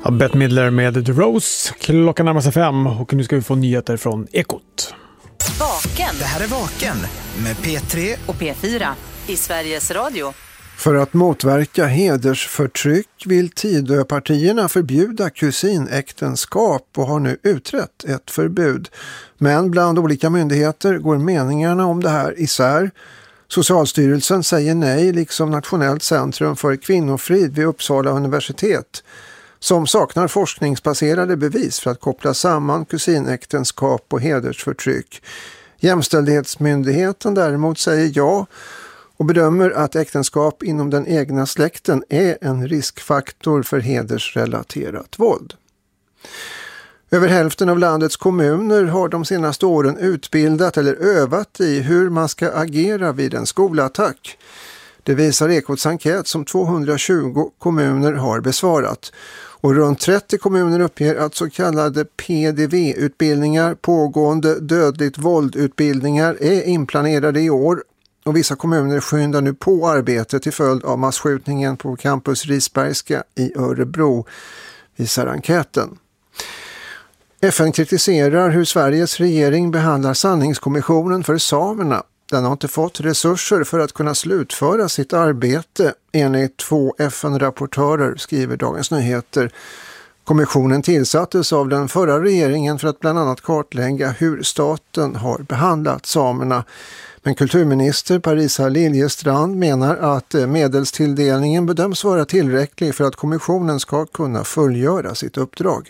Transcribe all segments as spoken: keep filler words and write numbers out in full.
Bette Midler med The Rose. Klockan närmar sig fem och nu ska vi få nyheter från Ekot. Vaken. Det här är Vaken med P tre och P fyra i Sveriges Radio. För att motverka hedersförtryck vill Tidöpartierna förbjuda kusinäktenskap och har nu utrett ett förbud. Men bland olika myndigheter går meningarna om det här isär. Socialstyrelsen säger nej, liksom Nationellt centrum för kvinnofrid vid Uppsala universitet, som saknar forskningsbaserade bevis för att koppla samman kusinäktenskap och hedersförtryck. Jämställdhetsmyndigheten däremot säger ja och bedömer att äktenskap inom den egna släkten är en riskfaktor för hedersrelaterat våld. Över hälften av landets kommuner har de senaste åren utbildat eller övat i hur man ska agera vid en skolattack. Det visar Ekots enkät som tvåhundratjugo kommuner har besvarat. Och runt trettio kommuner uppger att så kallade P D V-utbildningar, pågående dödligt våldutbildningar, är inplanerade i år. Och vissa kommuner skyndar nu på arbetet till följd av masskjutningen på campus Risbergska i Örebro, visar enkäten. F N kritiserar hur Sveriges regering behandlar sanningskommissionen för samerna. Den har inte fått resurser för att kunna slutföra sitt arbete, enligt två F N-rapportörer, skriver Dagens Nyheter. Kommissionen tillsattes av den förra regeringen för att bland annat kartlägga hur staten har behandlat samerna. Men kulturminister Parisa Liljestrand menar att medelstilldelningen bedöms vara tillräcklig för att kommissionen ska kunna fullgöra sitt uppdrag.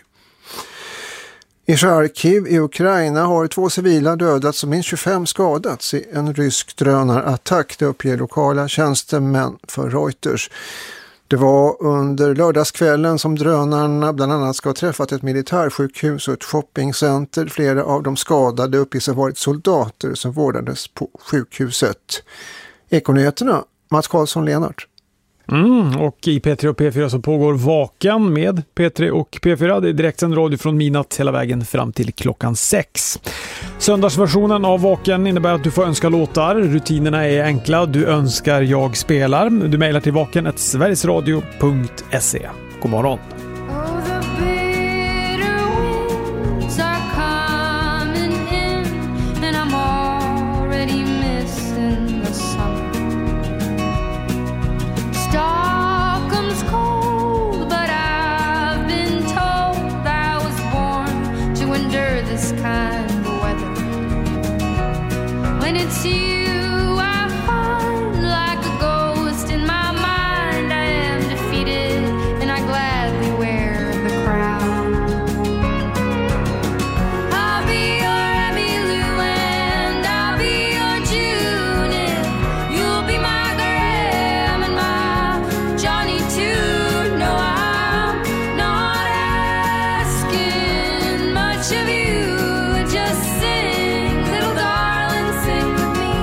I Charkiv i Ukraina har två civila dödats och minst tjugofem skadats i en rysk drönarattack, det uppger lokala tjänstemän för Reuters. Det var under lördagskvällen som drönarna bland annat ska ha träffat ett militärsjukhus och ett shoppingcenter. Flera av de skadade uppges ha varit soldater som vårdades på sjukhuset. Ekonyheterna, Mats Karlsson-Lenart. Mm, och i P tre och P fyra så pågår Vaken med P tre och P fyra. Det är direktsänd radio från midnatt hela vägen fram till klockan sex. Söndagsversionen av Vaken innebär att du får önska låtar. Rutinerna är enkla. Du önskar jag spelar. Du mejlar till vaken at sverigesradio punkt se. God morgon. When it's you, I find like a ghost in my mind. I am defeated and I gladly wear the crown. I'll be your Emmylou and I'll be your June. You'll be my Graham and my Johnny too. No, I'm not asking much of you. Just sing, little darling, sing with me.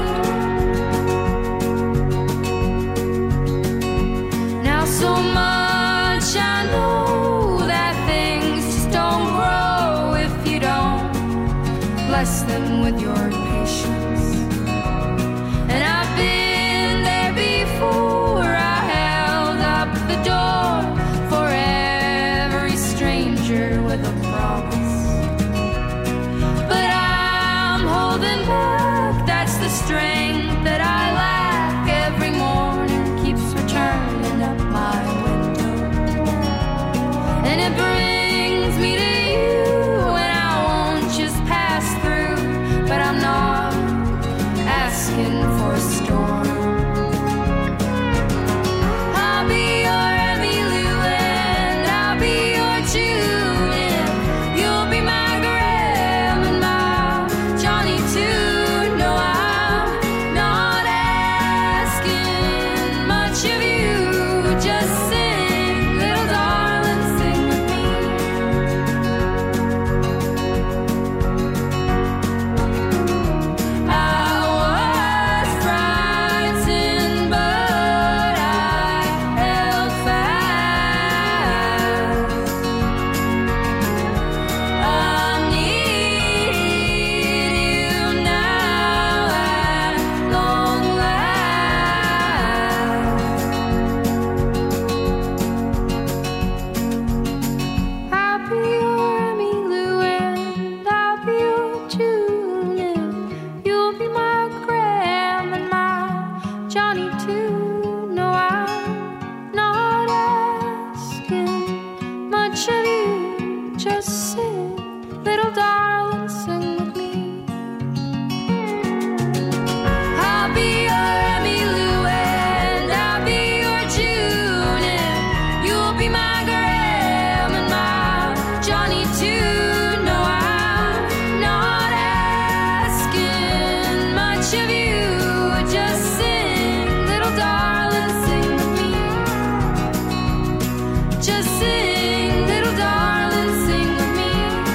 Now so much I know that things just don't grow if you don't bless them with your patience. And I've been there before. I held up the door for every stranger with a promise. But I'm holding back, that's the strength that I lack. Every morning keeps returning up my window. And it brings me to you, and I won't just pass through. But I'm not Johnny too. No, I'm not asking much of you. Just sing, little darling, sing with me. I'll be your Emmylou and I'll be your June, and you'll be my Graham and my Johnny too. No, I'm not asking much of you. Just sing, little darling, sing with me. Just sing, little darling, sing with me.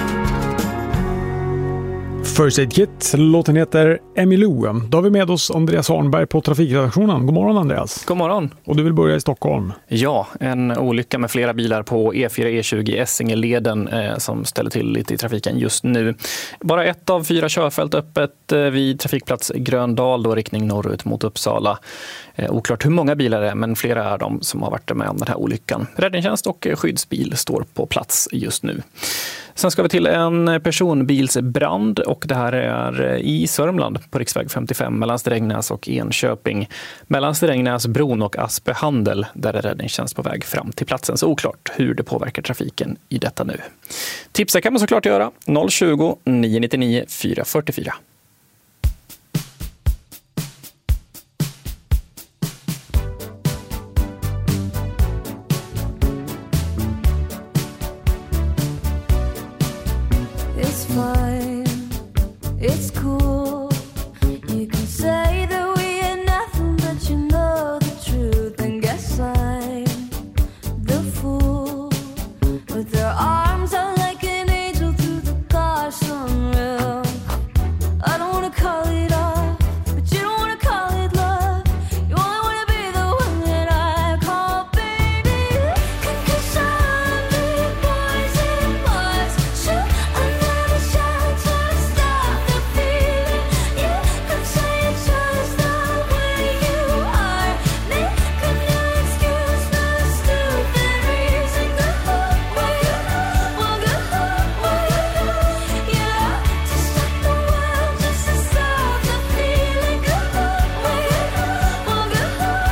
First Aid Kit, låten heter Emmylou. Då har vi med oss Andreas Arnberg på trafikredaktionen. God morgon Andreas. God morgon. Och du vill börja i Stockholm. Ja, en olycka med flera bilar på E fyra E tjugo Essingeleden eh, som ställer till lite i trafiken just nu. Bara ett av fyra körfält öppet eh, vid trafikplats Gröndal, då riktning norrut mot Uppsala. Eh, oklart hur många bilar det är, men flera är de som har varit med om den här olyckan. Räddningstjänst och skyddsbil står på plats just nu. Sen ska vi till en personbilsbrand, och det här är i Sörmland på riksväg femtiofem mellan Strängnäs och Enköping. Mellan Strängnäsbron och Aspehandel, där är räddningstjänst på väg fram till platsen. Så oklart hur det påverkar trafiken i detta nu. Tipsa kan man såklart göra. noll tjugo, nio nittionio, fyra fyrtiofyra. It's fine, it's cool. You can say that we ain't nothing, but you know the truth. And guess I'm the fool. With their arms out like an angel through the car sunroof. I don't wanna call it off, but you don't wanna call it love. You only wanna be the one that I call baby. Cause I'm big boys and boys. Shoot another shot to stop the feeling. You could say it's just the way you are. Making no excuse, no stupid reason. Go away, well, go away. Yeah, to stop the world, just to stop the feeling. Go away, well, go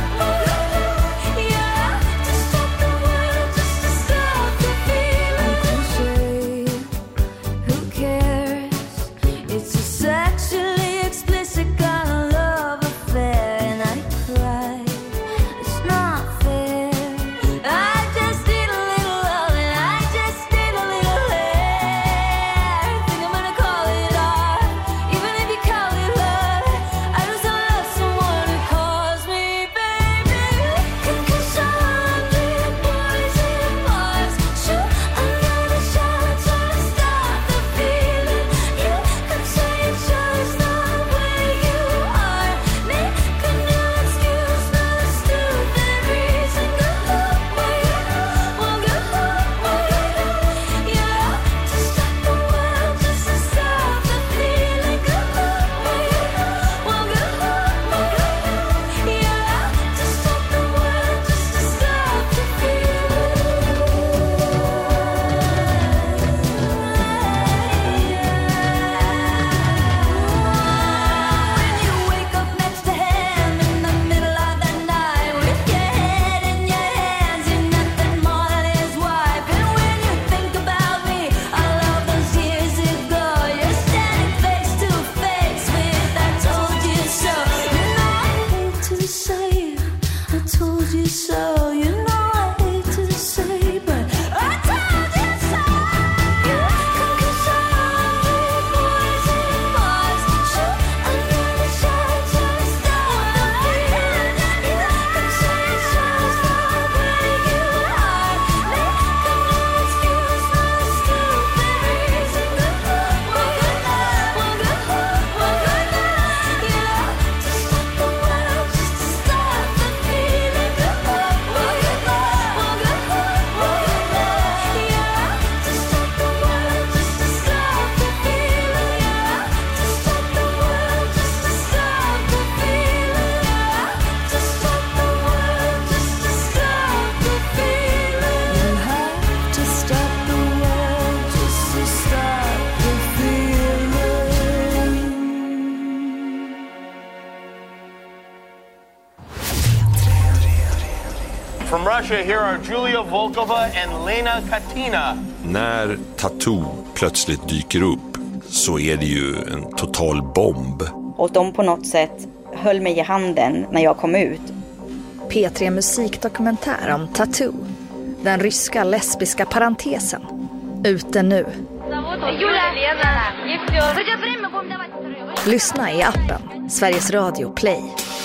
away. Yeah, to stop the world, just to stop the feeling. Cliche, who cares? It's a sexually explicit kind of love affair, and I cry. It's not fair. I just need a little love, and I just need a little hair. Think I'm gonna call it off, even if you call it love. I just don't love someone who calls me baby. Cause I'm big boys and boys. Shoot another shot to stop the feeling. You could say it's just the way you are. Make a new excuse, no stupid reason. Go away, well, go away. Yeah, to stop the world, just to stop the feeling. Go away, well, go away. Yeah, to stop the world, just to stop the feeling. When you wake up next to him in the middle of the night, with your head in your hands, you're nothing more than his wife. And when you think about me, all of those years ago, you're standing face to face with I told you so. You know I hate to say it, I told you so. You know I hate to say, but I told you so. Cause I'm big boys and boys. Shoot another shot to stop the feeling. You could say it's just the way you are. Make a new excuse, no stupid reason. Go away, well, go away. Yeah, to stop the world, just to stop the feeling. Go away, From Russia, here are Julia Volkova and Lena Katina. När Tattoo plötsligt dyker upp så är det ju en total bomb. Och de på något sätt höll mig i handen när jag kom ut. P tre musikdokumentär om Tattoo. Den ryska lesbiska parentesen. Ute nu. Lyssna i appen Sveriges Radio Play.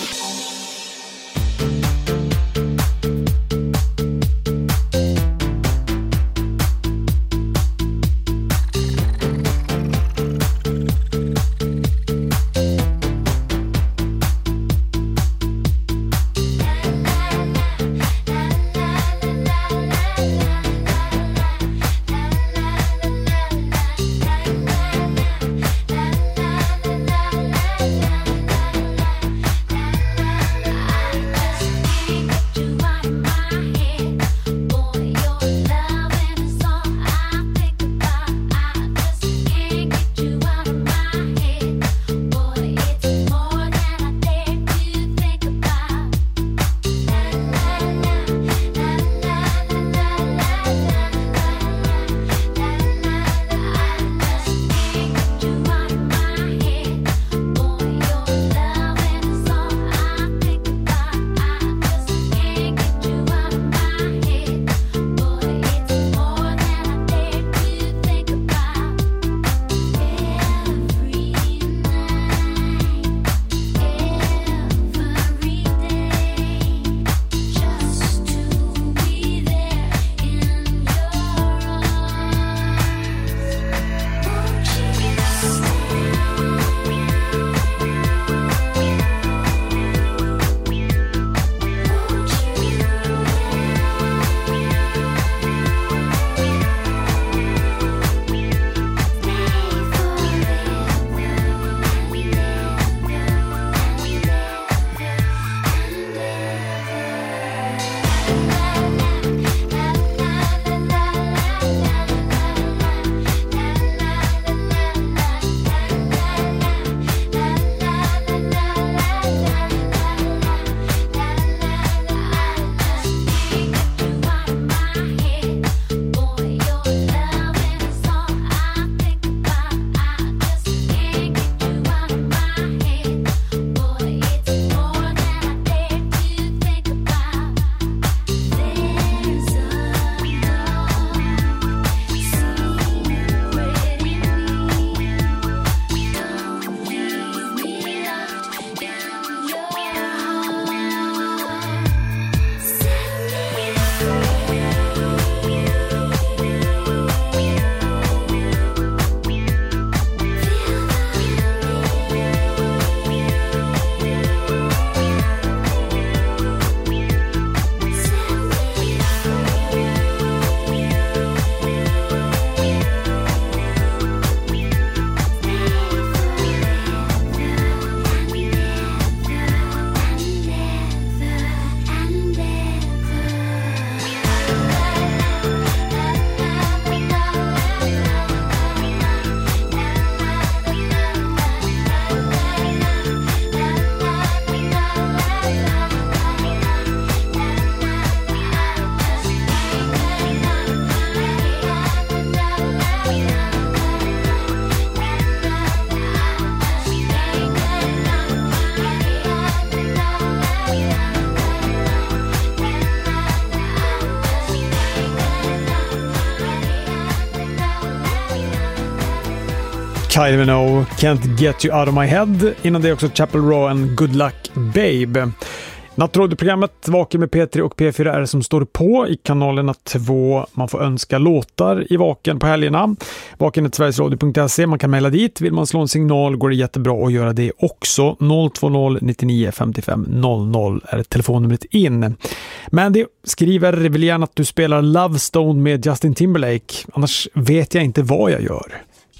Kylie Minogue, Can't Get You Out of My Head. Innan det också Chapel Row and Good Luck Babe. Nattradioprogrammet Vaken med P tre och P fyra är som står på i kanalerna två. Man får önska låtar i Vaken på helgerna. Vaken är sverigesradio punkt se. Man kan mejla dit. Vill man slå en signal går det jättebra att göra det också. noll två noll nittionio femtiofem noll noll är telefonnumret in. Men det skriver vill gärna att du spelar Love Stone med Justin Timberlake. Annars vet jag inte vad jag gör.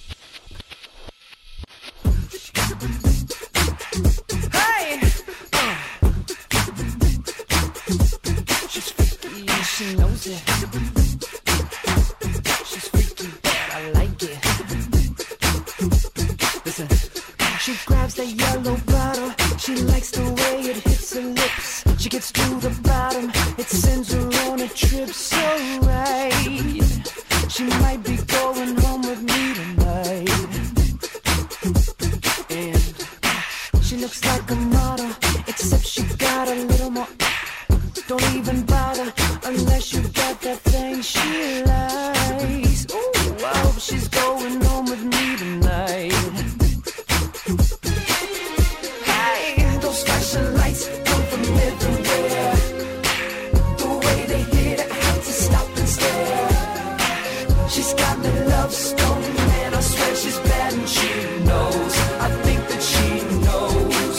She knows it. She's freaky, but I like it. Listen. She grabs the yellow bottle. She likes the way it hits her lips. She gets to the bottom It sends her on a trip so right. She might be going home with me tonight. And she looks like a model, except she got a little more. Don't even bother unless you got that thing she likes. Ooh, I hope she's going home with me tonight. Hey, those flashing lights come from everywhere. The way they hit, I had to stop and stare. She's got me love stone, man, I swear she's bad and she knows. I think that she knows.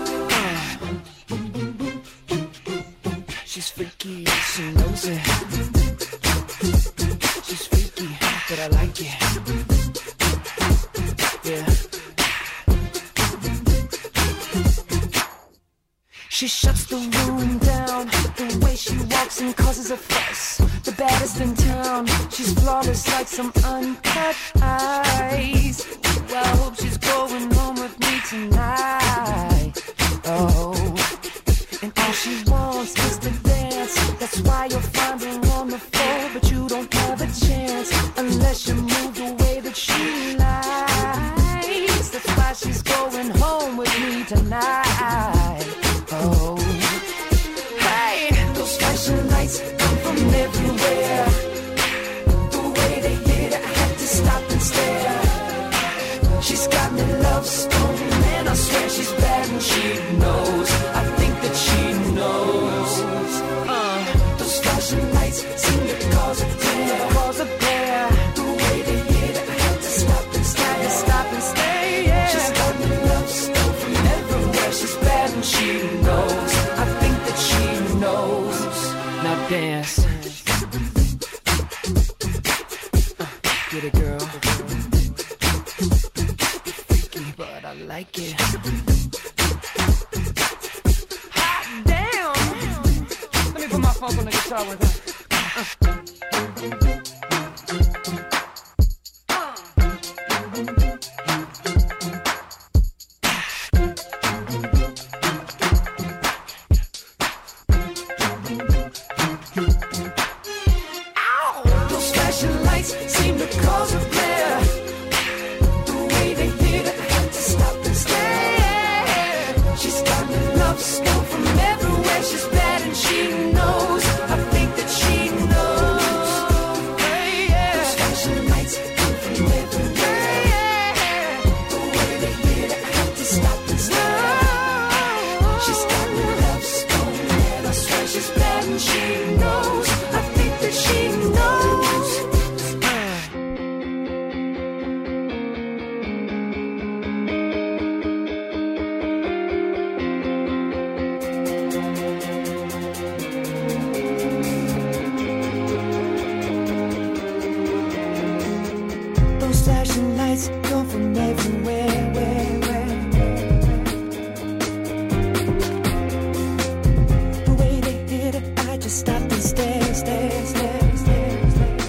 She's freaky, she knows it. She's freaky, but I like it. Yeah. She shuts the room down. The way she walks and causes a fuss. The baddest in town. She's flawless like some uncut ice. Well, I hope she's going home with me tonight. Oh. And all she wants is to dance. That's why you'll find her on the floor. But you don't have a chance unless you move the way that she likes. That's why she's going home with me tonight. Oh, hey, those flashing lights come from everywhere. The way they hit, I had to stop and stare. She's got me love stone, man, I swear she's bad and she knows. I think that she knows. Uh, those flashing lights seem to cause a glare, cause a glare. The way they hit, I had to stop and stare, to stop and stay. Yeah. She's got me love stone from everywhere. She's bad and she knows. I think that she knows. Now dance. Uh, get it, girl. But I like it. Hot damn! Let me put my funk on the guitar with her. Uh. Ow! Those flashing lights seem to cause a glare. She's got me love stone from everywhere. She's bad and she knows. I think that she knows. Hey, yeah. Those flashing lights come from everywhere. Yeah. The way they hit, I have to stop and stare. She's got me love stone, and I swear she's bad and she knows. I think that she knows. Flashing lights come from everywhere. Where, where, the way they did it, I just stopped and stared, stared, stared, stared, stared.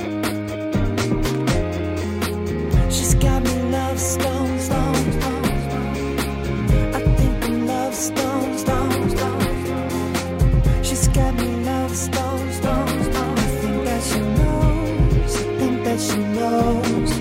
She's got me love stone, stone, stone. I think I'm love stone, stone, stone. She's got me love stone, stone, stone. I think that she knows. I think that she knows.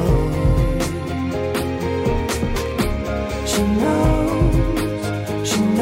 She knows, she knows.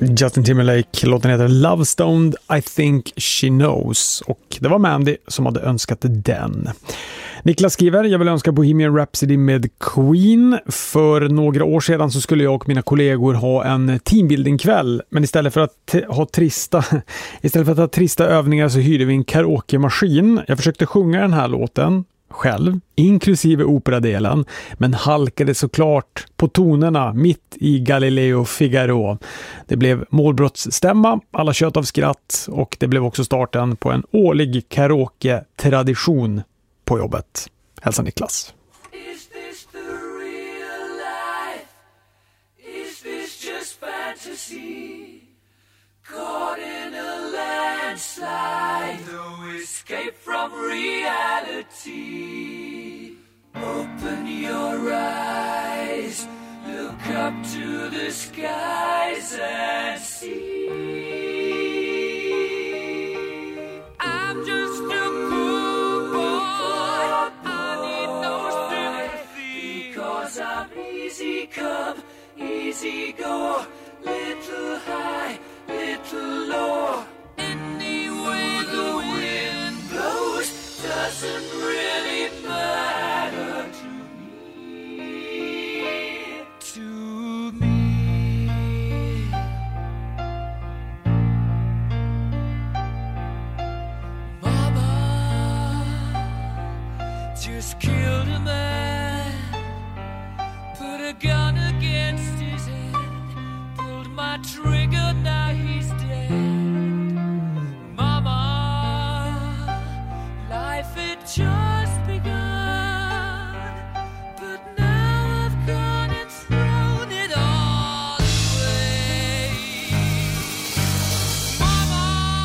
Justin Timberlake, låten heter Love Stoned, I think she knows. Och det var Mandy som hade önskat den. Niklas skriver, jag vill önska Bohemian Rhapsody med Queen. För några år sedan så skulle jag och mina kollegor ha en teambuilding-kväll. Men istället för att t- ha trista istället för att ha trista övningar så hyrde vi en karaoke-maskin. Jag försökte sjunga den här låten själv, inklusive operadelen, men halkade såklart på tonerna mitt i Galileo Figaro. Det blev målbrottsstämma, alla kött av skratt och det blev också starten på en årlig karaoke-tradition på jobbet. Hälsa Niklas. Is this the real life? Is this just fantasy? Caught in a landslide, no escape from reality. Open your eyes, look up to the skies and see. I'm just a poor boy, I need no sympathy, 'cause I'm easy come, easy go, little high, little low. Any way the wind blows doesn't really matter to me, to me. Mama just killed a man, put a gun against his head, pulled my trigger, now he's dead. Mama, life had just begun, but now I've gone and thrown it all away. Mama,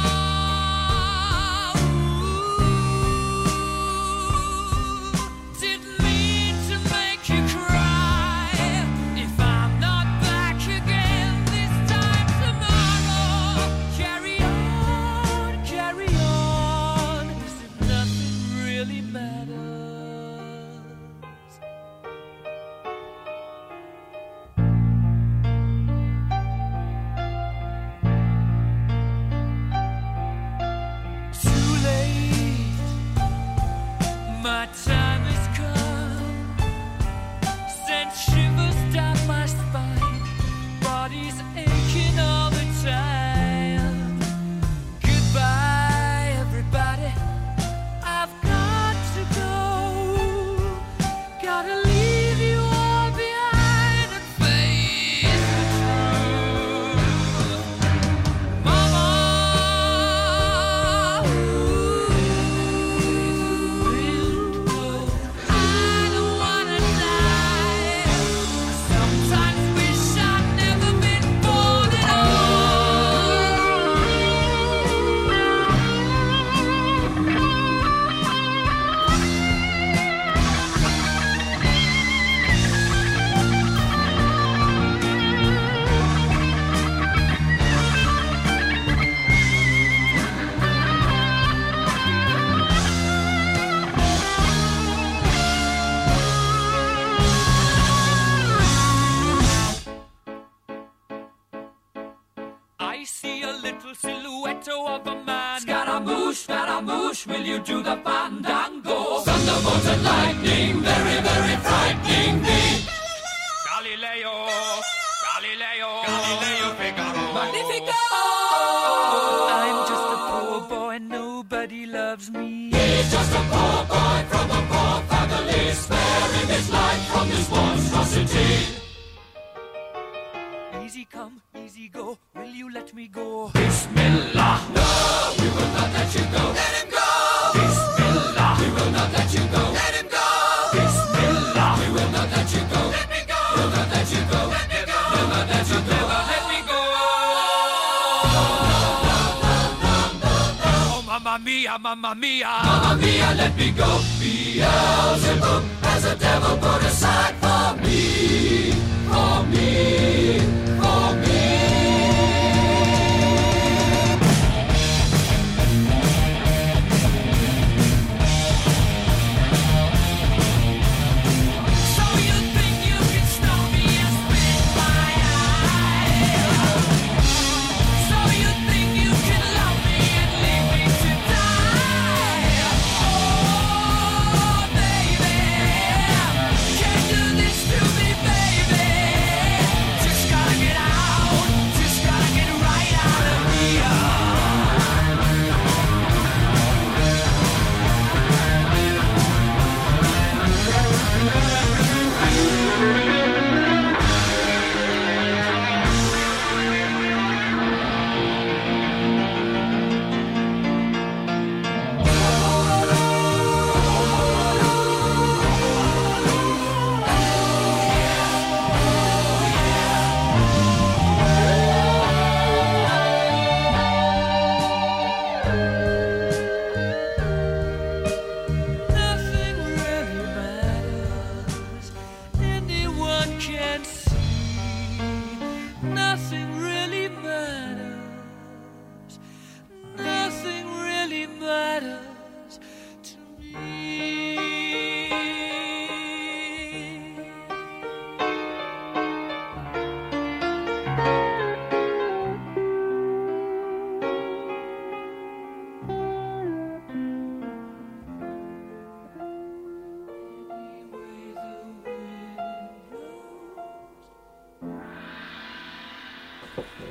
ooh, didn't mean to make you cry. If I'm not back again this time tomorrow, carry on, carry on, as if nothing really matters. Too late, my time has come, sent shivers down my spine, body's aching all the time. Goodbye, everybody, I've got to go, gotta leave you all behind and face the truth. Mama, I don't wanna die. Sometimes wish I'd never been born at I see a little silhouette of a man. Scaramouche, Scaramouche, will you do the fandango? Thunderbolt and lightning, very, very frightening me. Galileo, Galileo, Galileo Figaro. Magnifico! I'm just a poor boy, nobody loves me. He's just a poor boy from a poor family, sparing his life from this monstrosity. Easy come, easy go, will you let me go? Bismillah, no, we will not let you go. Let him go! Bismillah, we will not let you go. Let him go! Bismillah, we will not let you go. Let me go! We'll not let you go. Let me go! We'll not let you go. Never let me go! Oh, mamma mia, mamma mia! Mamma mia, let me go! Beelzebub has a devil put aside for me, for me, for me. So you think you can stop me and spit my eye?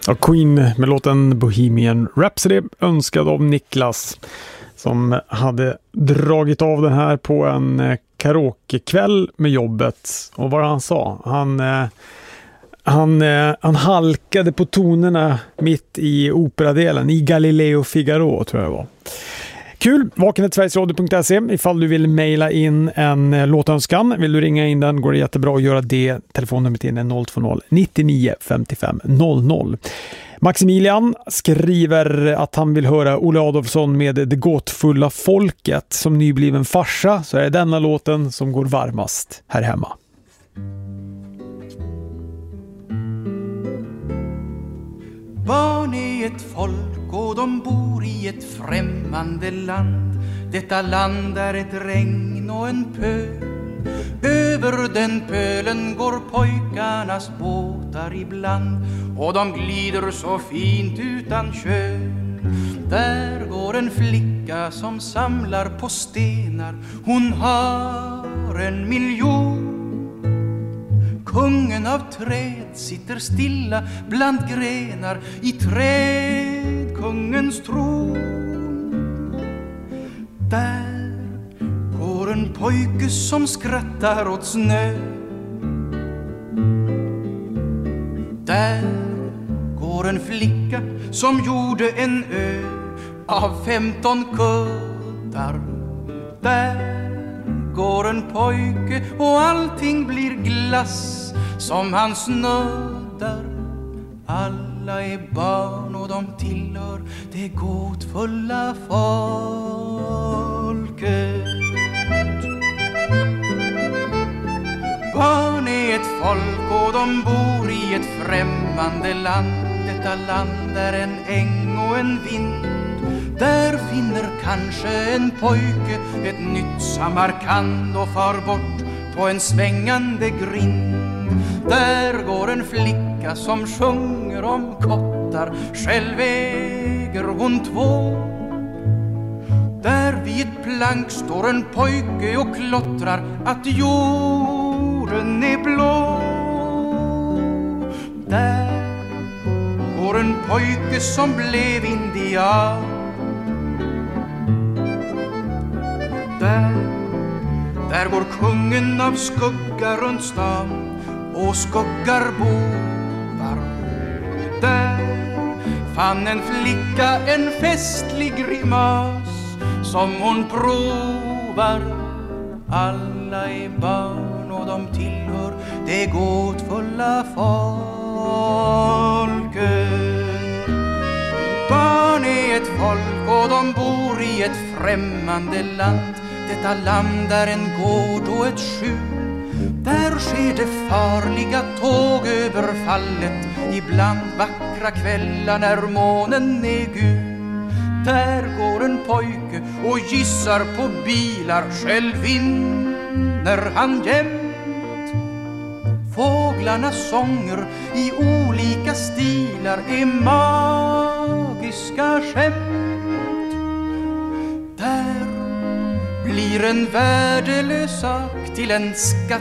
Och Queen med låten Bohemian Rhapsody, önskad av Niklas, som hade dragit av den här på en karaokekväll med jobbet. Och vad han sa? Han, han, han halkade på tonerna mitt i operadelen, i Galileo Figaro tror jag det var. Kul, vaken at sverigesradio punkt se ifall du vill mejla in en låtönskan. Vill du ringa in den går det jättebra att göra det. Telefonnumret in är noll två noll nittionio femtiofem noll noll. Maximilian skriver att han vill höra Olle Adolfsson med Det gåtfulla folket. Som nybliven farsa så är det denna låten som går varmast här hemma. Barn är ett folk och de bor i ett främmande land. Detta land är ett regn och en pöl. Över den pölen går pojkarnas båtar ibland, och de glider så fint utan köl. Där går en flicka som samlar på stenar. Hon har en miljon. Kungen av träd sitter stilla bland grenar i träd, kungens tron. Där går en pojke som skrattar åt snö. Där går en flicka som gjorde en ö av femton kuddar. Där går en pojke och allting blir glass som han snuddar. Alla är barn och de tillhör det gåtfulla folket. Barn är ett folk och de bor i ett främmande land. Detta land är en äng och en vind. Där finner kanske en pojke ett nytt Samarkand och far bort på en svängande grind. Där går en flicka som sjunger om kottar. Själv äger hon två. Där vid ett plank står en pojke och klottrar att jorden är blå. Där går en pojke som blev indian. Där, där går kungen av skugga runt stan och skuggar bovar. Där fann en flicka en festlig grimas som hon provar. Alla är barn och de tillhör det gåtfulla folket. Barn är ett folk och de bor i ett främmande land. Detta land är en gård och ett skjul. Där sker det farliga tågöverfallet. Ibland vackra kvällar när månen är gul. Där går en pojke och gissar på bilar. Själv vinner han jämt. Fåglarnas sånger i olika stilar är magiska skämt. Där blir en värdelös sak till en skatt.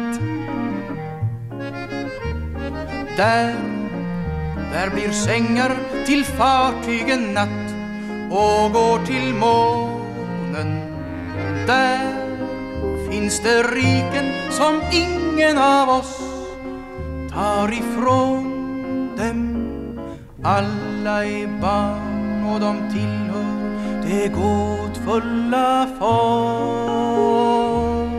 Där, där blir sängar till fartygen natt och går till månen. Där finns det riken som ingen av oss tar ifrån dem. Alla är barn och de tillhör det gåtfulla folket.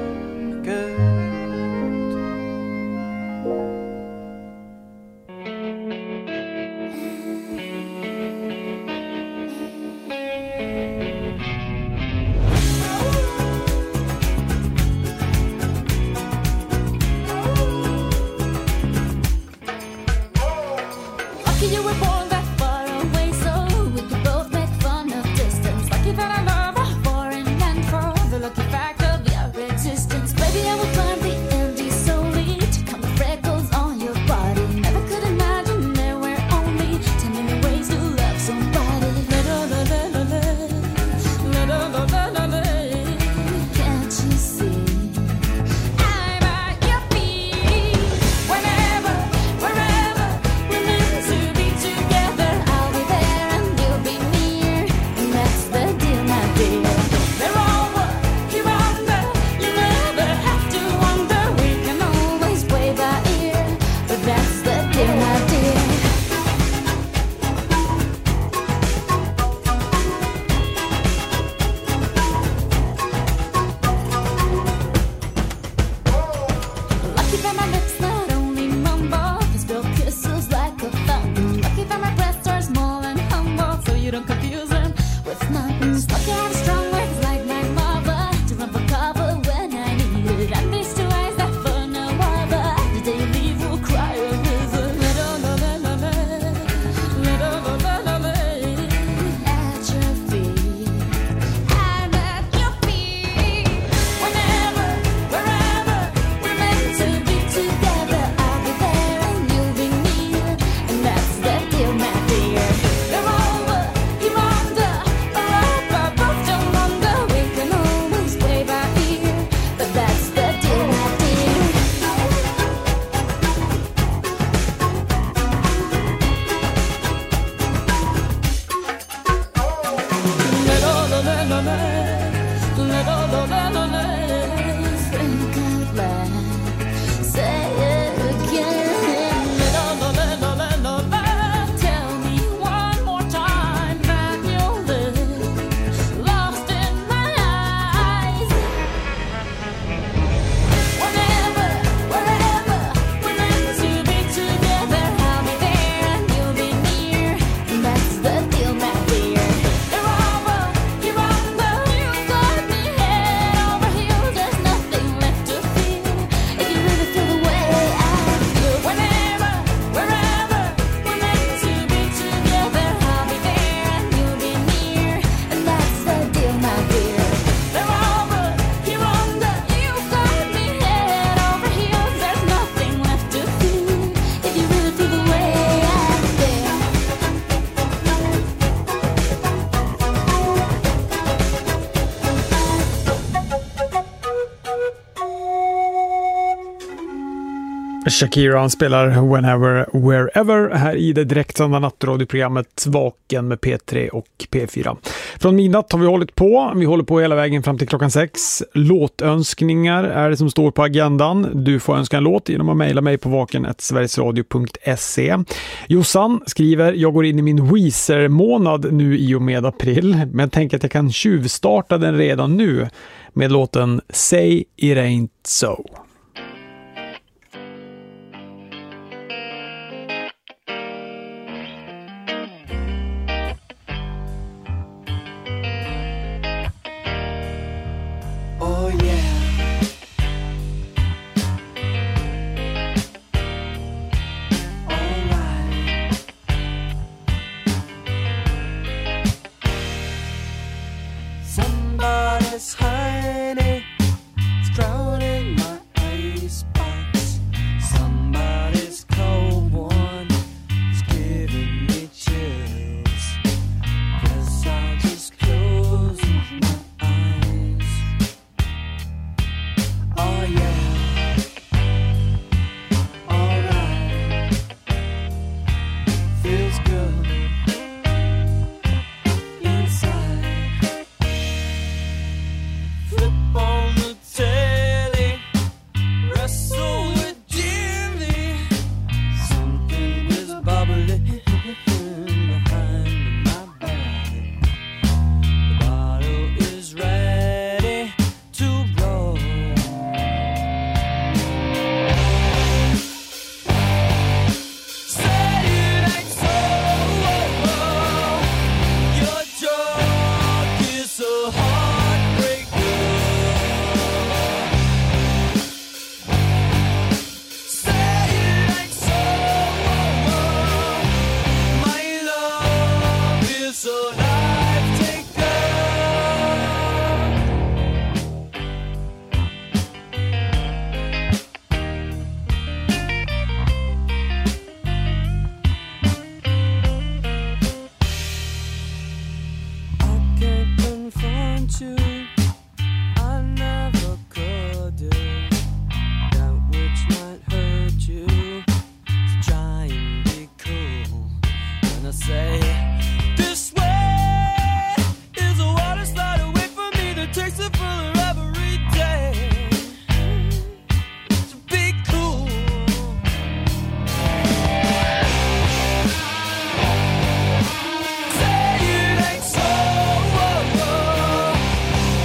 You were born that far away, so we could both make fun of distance. Like you've had a love, a foreign land for the lucky factor. It's nothing. Stuck out strong words like my mother to run for cover when I need it. At least two eyes that for no other. The day you leave will cry a river. Little, little, little, little, little, little, at your feet. I'm at your feet. Whenever, wherever we're meant to be together, I'll be there and you'll be near, and that's the deal, my dear. You're over, you're under, or up, or both no longer. We can always play by ear, but that's the deal, my dear. Think out loud, say it again. Tell me one more time that you'll live, lost in my eyes. Whenever, wherever we're meant to be together, I'll be there and you'll be near, and that's the deal, my dear. You're over, you're under, you got me head over heels. There's nothing left to feel if you really feel the way I feel. Whenever, wherever we're meant to be together, I'll be there and you'll be near, and that's the deal, my dear. You're over, you're under, you got me head over heels. There's nothing left to feel if you really feel the way I feel. Shakira han spelar Whenever, Wherever här i det direktsända nattradioprogrammet Vaken med P tre och P fyra. Från midnatt har vi hållit på. Vi håller på hela vägen fram till klockan sex. Låtönskningar är det som står på agendan. Du får önska en låt genom att mejla mig på vaken at sverigesradio punkt se. Jossan skriver: jag går in i min Weezer-månad nu i och med april, men tänker att jag kan tjuvstarta den redan nu med låten Say It Ain't So. Oh yeah. All right. Somebody's hiding, it's drowning my icebox. Somebody's cold one is giving me chills. Guess I'll just close my eyes. Oh yeah, alright, feels good inside. Flip on the telly, wrestle with Jimmy. Something is bubbling behind my back. The bottle is ready to blow. Say it ain't so. Your joke is a heartbreaker. Say it ain't so. My love is a life taker. I can't confront you, I never could do that which might hurt you. To try and be cool when I say this way is a water slide away from me that takes it fuller every day. To be cool. Say it ain't so.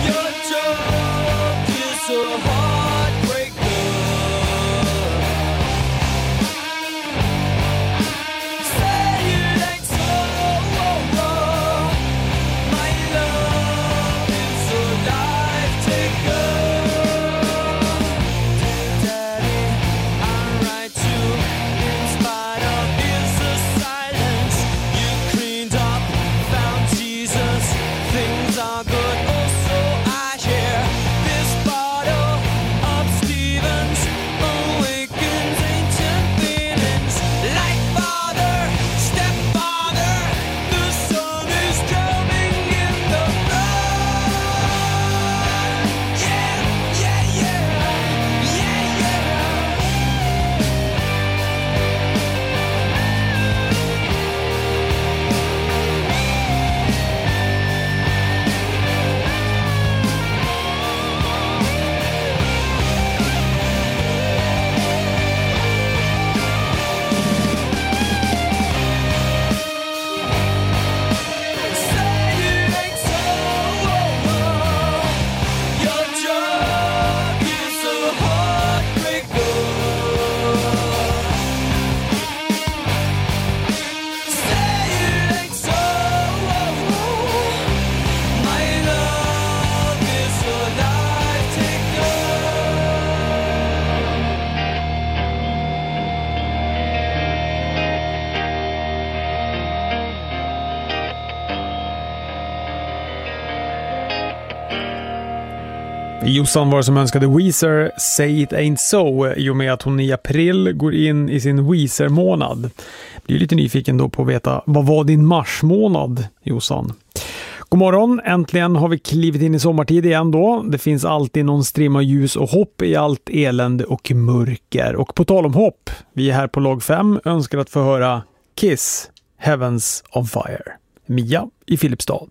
Jossan var som önskade Weezer Say It Ain't So i och med att hon i april går in i sin Weezer-månad. Blir lite nyfiken då på att veta, vad var din marsmånad, Jossan? God morgon, äntligen har vi klivit in i sommartid igen då. Det finns alltid någon strimma ljus och hopp i allt elände och mörker. Och på tal om hopp, vi är här på lag fem önskar att få höra Kiss, Heavens on Fire. Mia i Filipstad.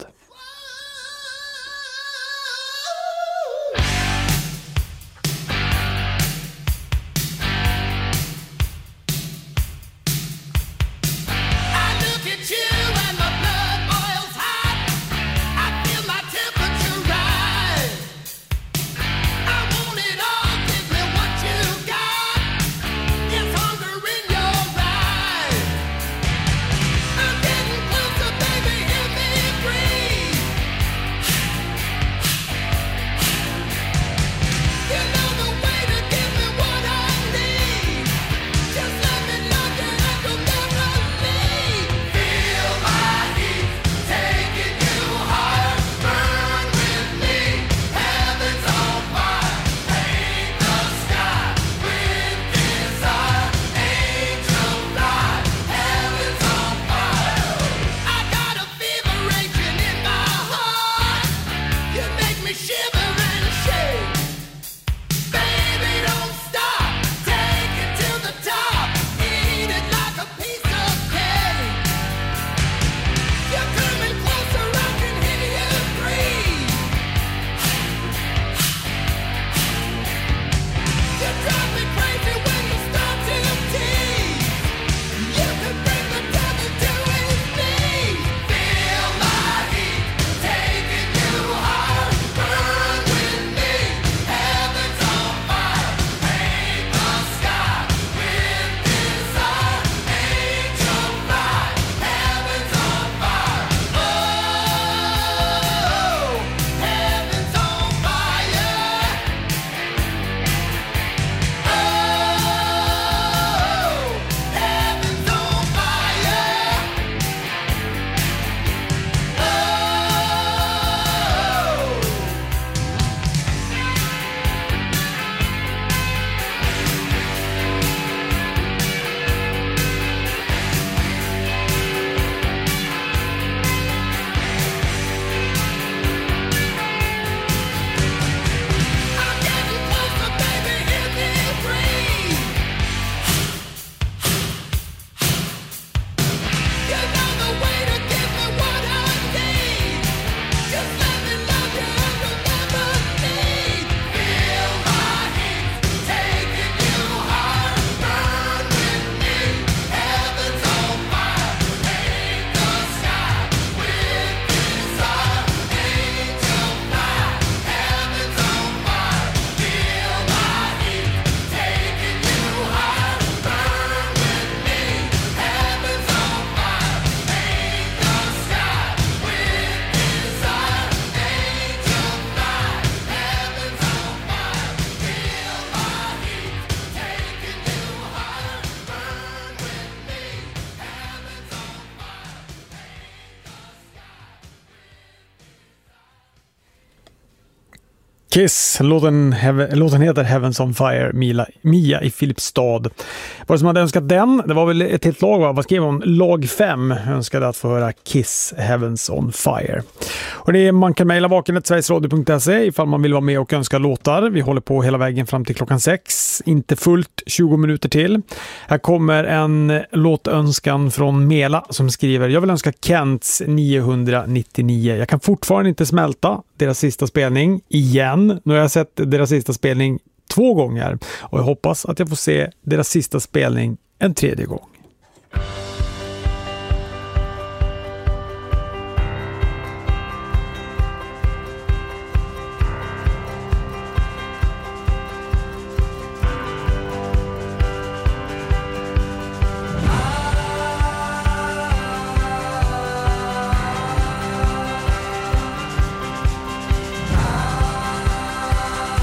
Kiss, låten, låten heter Heavens on Fire, Mila, Mia i Filipstad. Vad som hade önskat den, det var väl ett helt lag, va? Vad skrev hon? Lag fem önskade att få höra Kiss, Heavens on Fire. Och det är, man kan mejla vakenet sverigesradio punkt se ifall man vill vara med och önska låtar. Vi håller på hela vägen fram till klockan sex, inte fullt tjugo minuter till. Här kommer en låtönskan från Mela som skriver: jag vill önska Kents niohundranittionio. Jag kan fortfarande inte smälta deras sista spelning igen. Nu har jag sett deras sista spelning två gånger och jag hoppas att jag får se deras sista spelning en tredje gång.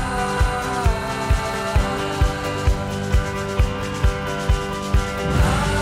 Ah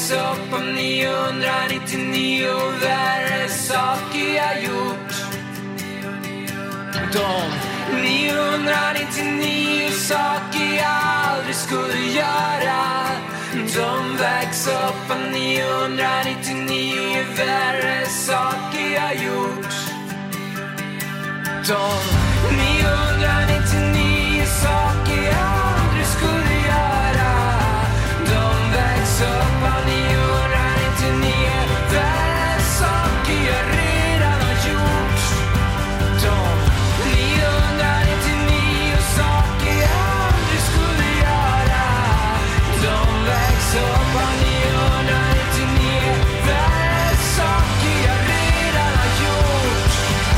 vägs upp av niohundranittionio värre saker jag gjort. De niohundranittionio saker jag aldrig skulle göra, de vägs upp av niohundranittionio värre saker jag gjort. De niohundranittionio saker jag aldrig skulle göra, de vägs upp av niohundranittionio värre saker jag redan har gjort. De niohundranittionio saker jag aldrig skulle göra, de vägs upp av niohundranittionio värre saker jag redan har gjort.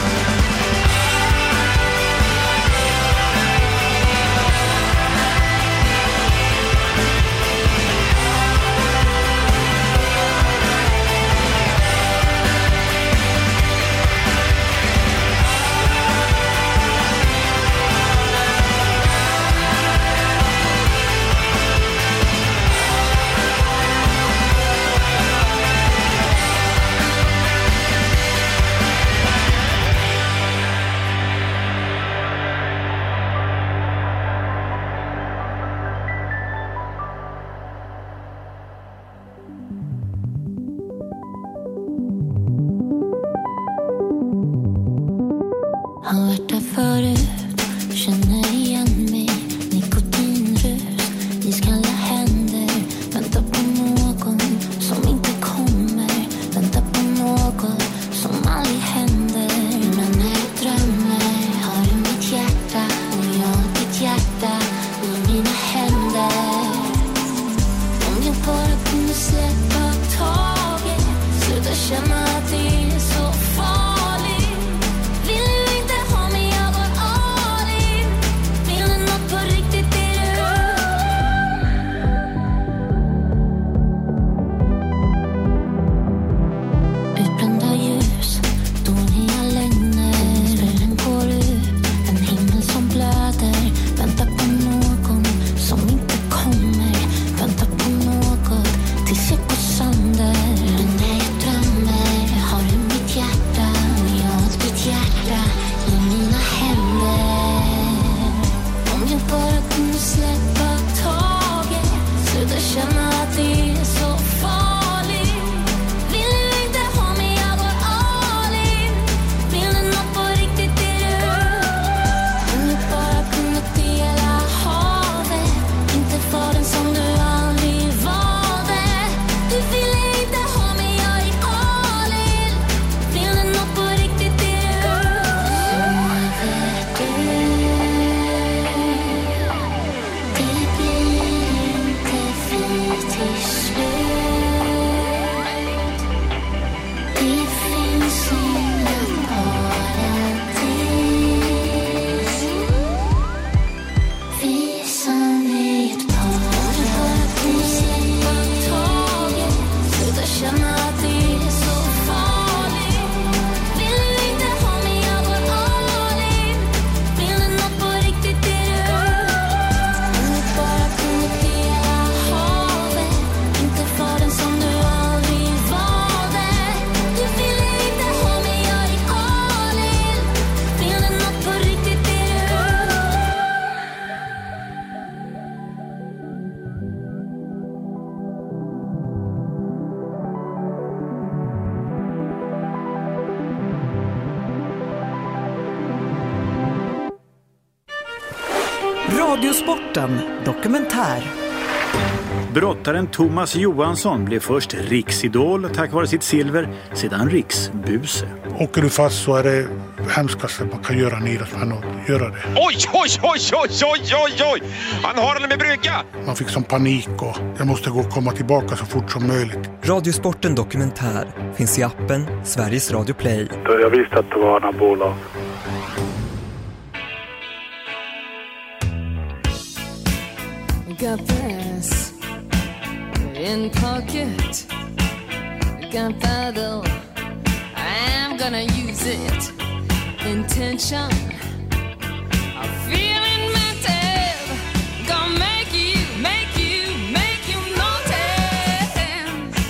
Har varit där förut, känner igen mig. Nikotinrus, iskalla händer. Väntar på någon som inte kommer. Väntar på något som aldrig händer. Men när jag drömmer har du mitt hjärta och jag ditt hjärta i mina händer. Om jag bara kunde släppa taget, sluta känna att det är så farligt. Radiosporten dokumentär. Brottaren Thomas Johansson blev först riksidol tack vare sitt silver, sedan riksbuse. Åker du fast så är det hemskaste man kan göra, idrottsman att göra det. Oj, oj, oj, oj, oj, oj, oj! Han har den med brygga! Man fick som panik och jag måste gå och komma tillbaka så fort som möjligt. Radiosporten dokumentär finns i appen Sveriges Radio Play. Jag visste att det var anabola. Got this in pocket, gunpowder, I'm gonna use it. Intention of feeling mental, gonna make you, make you, make you notice.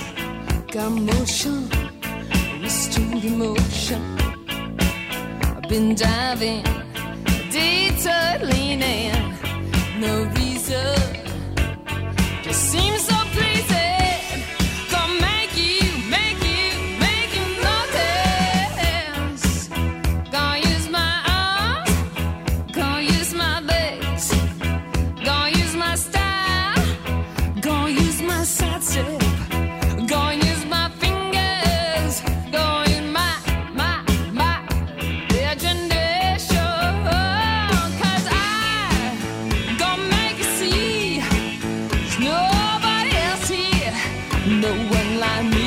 used to emotion. I've been diving, detour leaning, no reason, just seems so pleasing. Gonna make you, make you, make you notice. Gonna use my arms, gonna use my legs, gonna use my style, gonna use my side step, gonna use my fingers, gonna use my, my, my imagination. Cause I gonna make you see there's nobody else here, no one like me.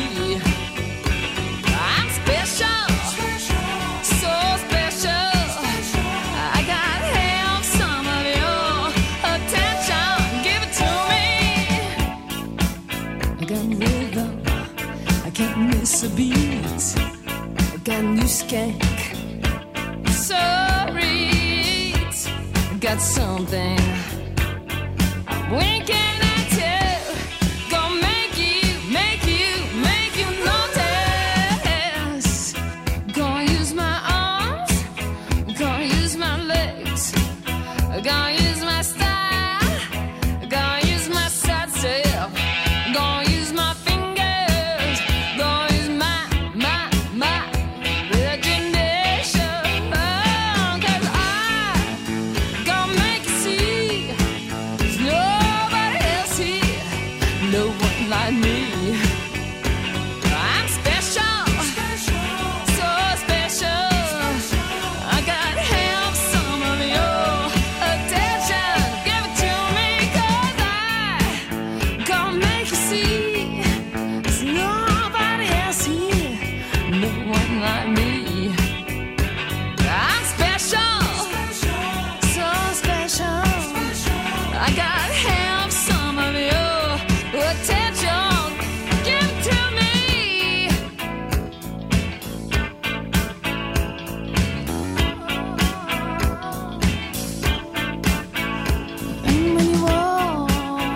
I'm special, so special. I gotta have some of your attention. Give it to me. I got rhythm, I can't miss a beat. I got new skank, so reach. I got something I'm winking at you. Gonna make you, make you, make you notice. Gonna use my arms, gonna use my legs, gonna use my style, gonna use my side step, gonna use my fingers, gonna use my, my, my imagination. Cause I gonna make you see there's nobody else here, no one like me. I'm special, so special. I gotta have some of your attention. Give it to me, cause I gonna make you see there's nobody else here, no one like me. I'm special, so special. I gotta have some of your attention. Give it to me. And when you walk,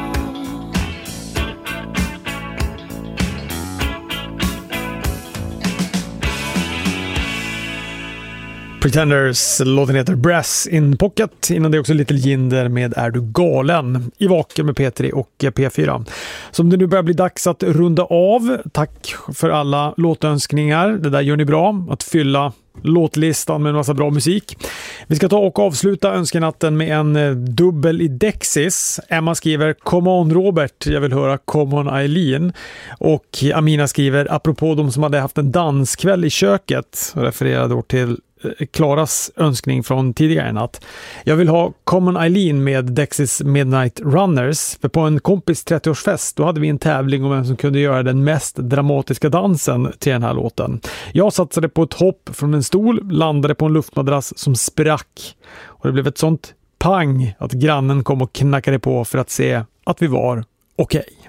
Pretenders, låten heter Brass in Pocket. Innan det också Little Jinder med Är du galen? I Vaken med P tre och P fyra. Som det nu börjar bli dags att runda av. Tack för alla låtönskningar. Det där gör ni bra. Att fylla låtlistan med en massa bra musik. Vi ska ta och avsluta önskenatten med en eh, dubbel i Dexys. Emma skriver Come on Robert, jag vill höra Come on Eileen. Och Amina skriver apropå de som hade haft en danskväll i köket, och refererar då till Klaras önskning från tidigare natt. Jag vill ha Common Eileen med Dexys Midnight Runners. För på en kompis trettioårsfest då hade vi en tävling om vem som kunde göra den mest dramatiska dansen till den här låten. Jag satsade på ett hopp från en stol, landade på en luftmadrass som sprack. Och det blev ett sånt pang att grannen kom och knackade på för att se att vi var okej. Okay.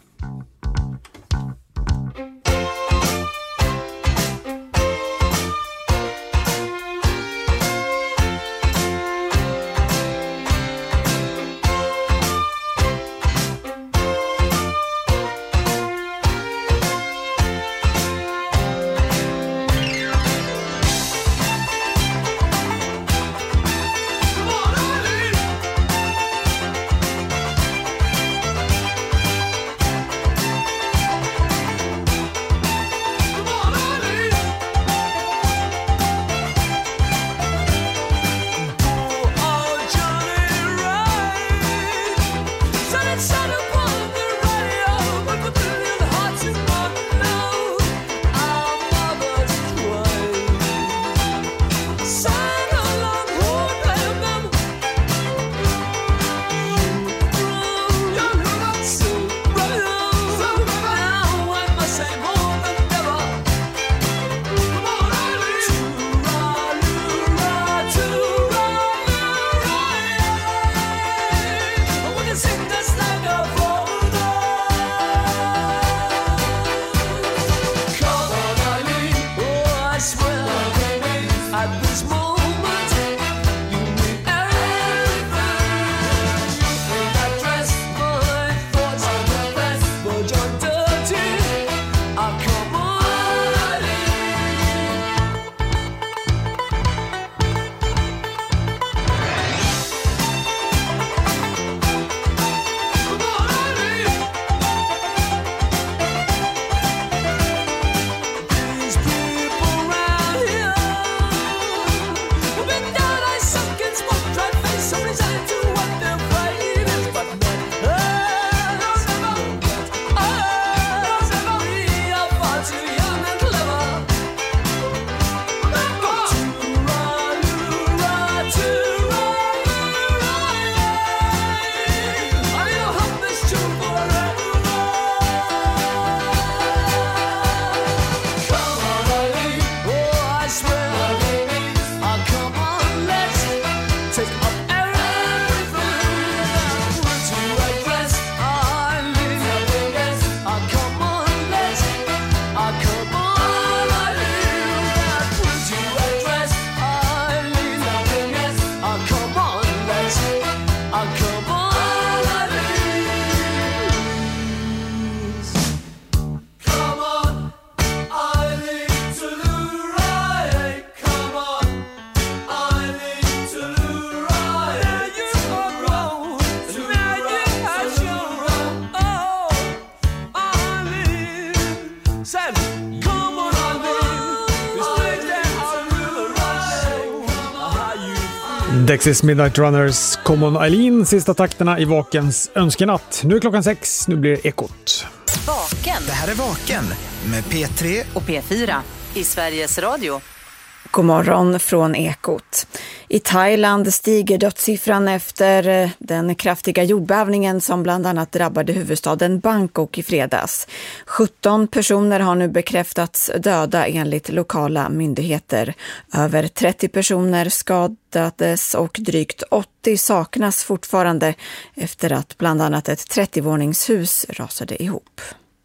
Dexys Midnight Runners, Common Eileen, sista takterna i Vakens önskenatt. Nu är klockan sex, nu blir det Ekot. Vaken. Det här är Vaken med P tre och P fyra i Sveriges Radio. God morgon från Ekot. I Thailand stiger dödssiffran efter den kraftiga jordbävningen som bland annat drabbade huvudstaden Bangkok i fredags. sjutton personer har nu bekräftats döda enligt lokala myndigheter. Över trettio personer skadades och drygt åttio saknas fortfarande efter att bland annat ett trettio-våningshus rasade ihop.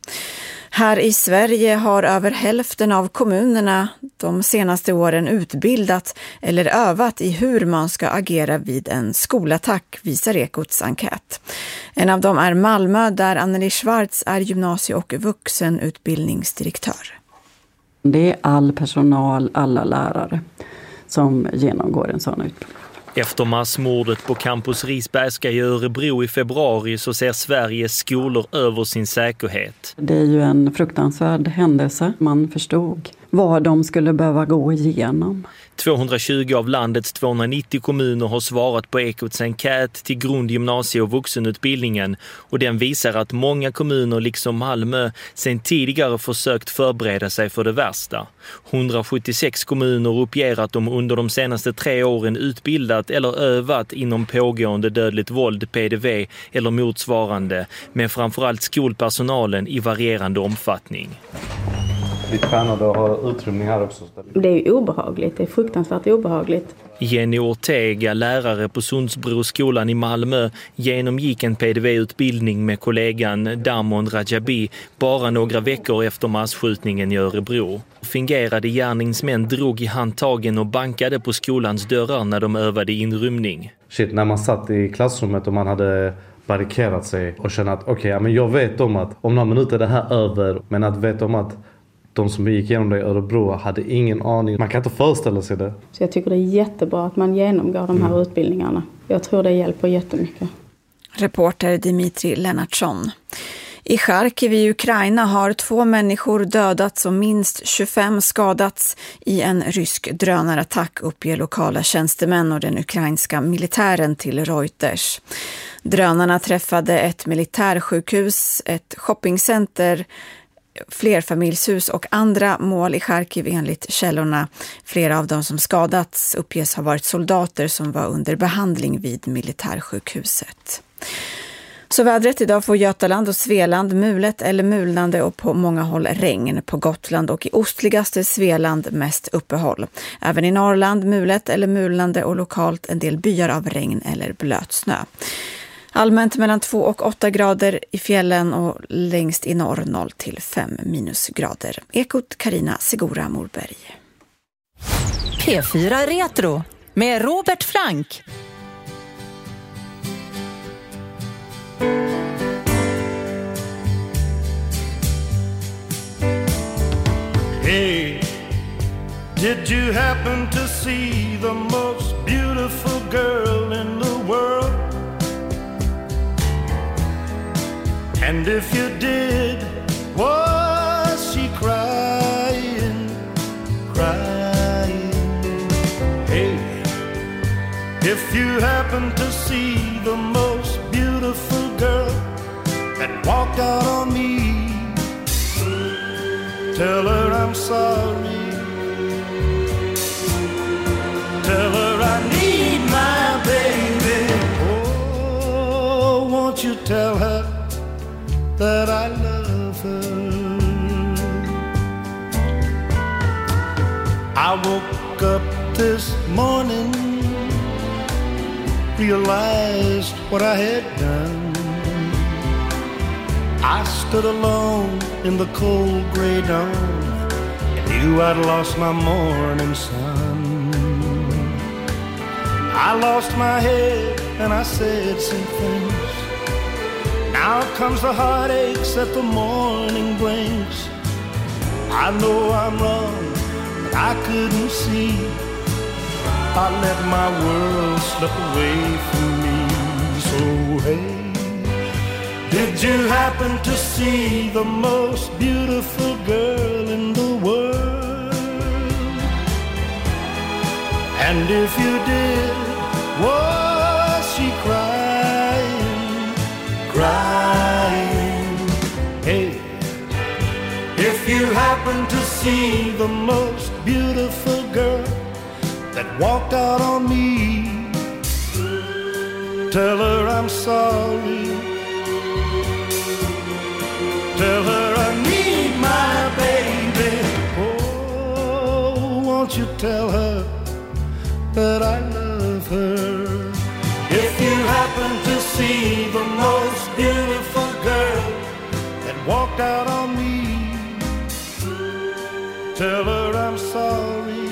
Här i Sverige har över hälften av kommunerna de senaste åren utbildat eller övat i hur man ska agera vid en skolattack, visar Ekots enkät. En av dem är Malmö, där Anneli Schwartz är gymnasie- och vuxenutbildningsdirektör. Det är all personal, alla lärare som genomgår en sån utbildning. Efter massmordet på Campus Risbergska i Örebro i februari så ser Sveriges skolor över sin säkerhet. Det är ju en fruktansvärd händelse. Man förstod vad de skulle behöva gå igenom. tvåhundratjugo av landets tvåhundranittio kommuner har svarat på Ekots enkät till grund-, gymnasie- och vuxenutbildningen, och den visar att många kommuner liksom Malmö sedan tidigare försökt förbereda sig för det värsta. hundrasjuttiosex kommuner uppger att de under de senaste tre åren utbildat eller övat inom pågående dödligt våld, P D V eller motsvarande, med framförallt skolpersonalen i varierande omfattning. Lite spännande att ha utrymning här också. Det är ju obehagligt, det är fruktansvärt obehagligt. Jenny Ortega, lärare på Sundsbroskolan i Malmö, genomgick en P D V-utbildning med kollegan Damon Rajabi bara några veckor efter massskjutningen i Örebro. Fingerade gärningsmän drog i handtagen och bankade på skolans dörrar när de övade inrymning. Shit, när man satt i klassrummet och man hade barrikerat sig och kände att okej, okay, men jag vet om att om några minuter är det här över, men att veta om att de som gick igenom det i Örebro hade ingen aning. Man kan inte föreställa sig det. Så jag tycker det är jättebra att man genomgår de här mm. utbildningarna. Jag tror det hjälper jättemycket. Reporter Dimitri Lennartsson. I Charkiv i Ukraina har två människor dödats och minst tjugofem skadats i en rysk drönarattack, uppger lokala tjänstemän och den ukrainska militären till Reuters. Drönarna träffade ett militärsjukhus, ett shoppingcenter, flerfamiljshus och andra mål i Charkiv enligt källorna. Flera av dem som skadats uppges ha varit soldater som var under behandling vid militärsjukhuset. Så vädret idag får Götaland och Svealand mulet eller mulnande och på många håll regn. På Gotland och i ostligaste Svealand mest uppehåll. Även i Norrland mulet eller mulnande och lokalt en del byar av regn eller blötsnö. Allmänt mellan två och åtta grader i fjällen och längst i norr noll till fem minusgrader. Ekot Carina Segura Morberg. P fyra Retro med Robert Frank. Hey, did you happen to see the most beautiful girl in the world? And if you did, was she crying, crying? Hey, if you happen to see the most beautiful girl that walked out on me, tell her I'm sorry. Tell her I need my baby. Oh, won't you tell her that I love her? I woke up this morning, realized what I had done. I stood alone in the cold gray dawn and knew I'd lost my morning sun. I lost my head and I said some things. Now comes the heartaches that the morning brings. I know I'm wrong, but I couldn't see. I let my world slip away from me. So hey, did you happen to see the most beautiful girl in the world? And if you did, Was she crying, crying? Hey, if you happen to see the most beautiful girl that walked out on me, tell her I'm sorry. Tell her I need my baby. Oh, won't you tell her that I love her? If you happen to see the most beautiful girl that walked out on me, tell her I'm sorry.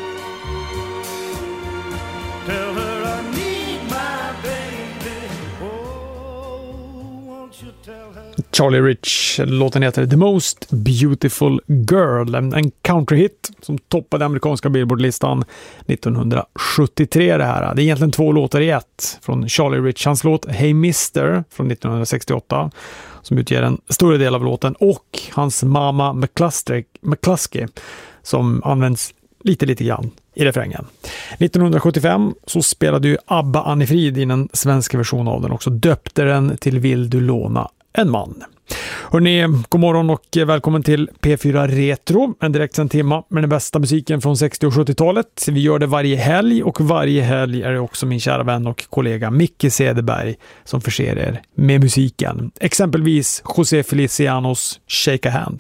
Tell her I need my baby. Oh, won't you tell her? Charlie Rich, låten heter The Most Beautiful Girl, en countryhit som toppade amerikanska Billboard-listan nittonhundrasjuttiotre. Det här. Det är egentligen två låtar i ett från Charlie Rich. Hans låt Hey Mister från nittonhundrasextioåtta som utgör en större del av låten, och hans Mama McCluskey som används lite lite grann i refrängen. nittonhundrasjuttiofem så spelade ju ABBA Annie Frid in en svensk version av den också, döpte den till Vill du låna en man. Hörrni, god morgon och välkommen till P fyra Retro, en direktsänd timma med den bästa musiken från sextio- och sjuttiotalet. Vi gör det varje helg, och varje helg är det också min kära vän och kollega Micke Cederberg som förser er med musiken. Exempelvis José Felicianos Shake a Hand.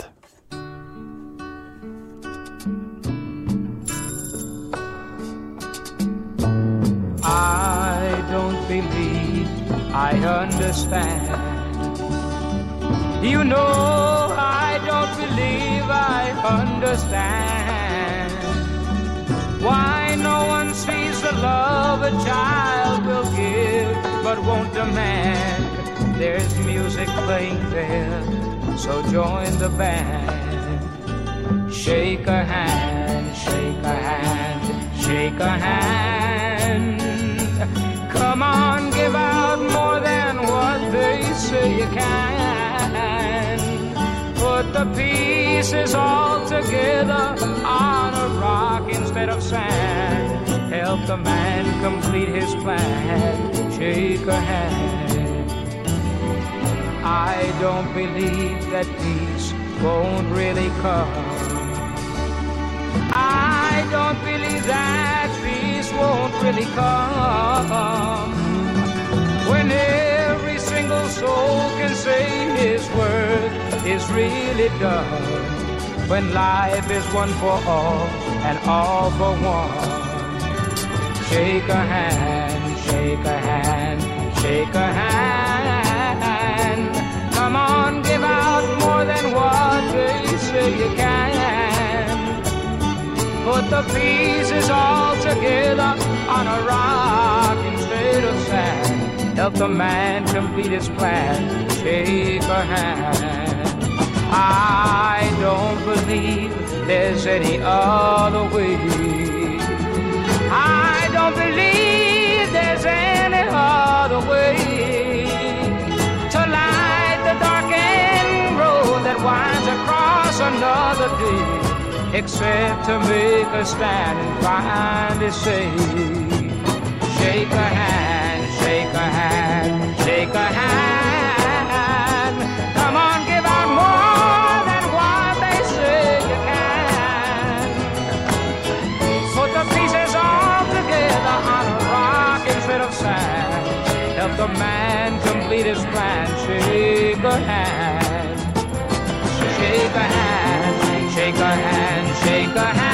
I don't believe I understand. You know I don't believe I understand why no one sees the love a child will give but won't demand. There's music playing there, so join the band. Shake a hand, shake a hand, shake a hand. Come on, give out more than what they say you can. Put the pieces all together on a rock instead of sand. Help the man complete his plan. Shake a hand. I don't believe that peace won't really come. I don't believe that peace won't really come when every single soul can say his worth is really done. When life is one for all and all for one. Shake a hand, shake a hand, shake a hand. Come on, give out more than what they say you can. Put the pieces all together on a rock instead of sand. Help the man complete his plan. Shake a hand. I don't believe there's any other way. I don't believe there's any other way to light the darkened road that winds across another day, except to make a stand and find his say. Shake a hand, shake a hand, shake a hand. Come on, give out more than what they say you can. Put the pieces all together on a rock instead of sand. Help the man complete his plan. Shake a hand, shake a hand. Shake a hand, shake a hand.